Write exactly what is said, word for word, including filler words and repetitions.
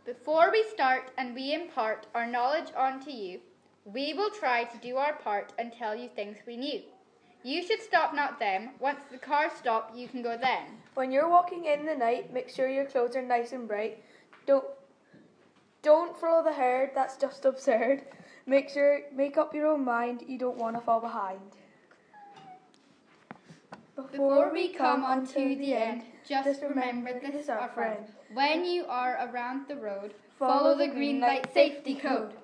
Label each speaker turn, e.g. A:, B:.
A: Before we start and we impart our knowledge onto you, we will try to do our part and tell you things we knew. You should stop, not them. Once the cars stop, you can go then.
B: When you're walking in the night, make sure your clothes are nice and bright. Don't don't follow the herd, that's just absurd. Make sure make up your own mind, you don't want to fall behind.
A: Before we come unto the end, just remember this, our friend. When you are around the road, follow the green light safety code.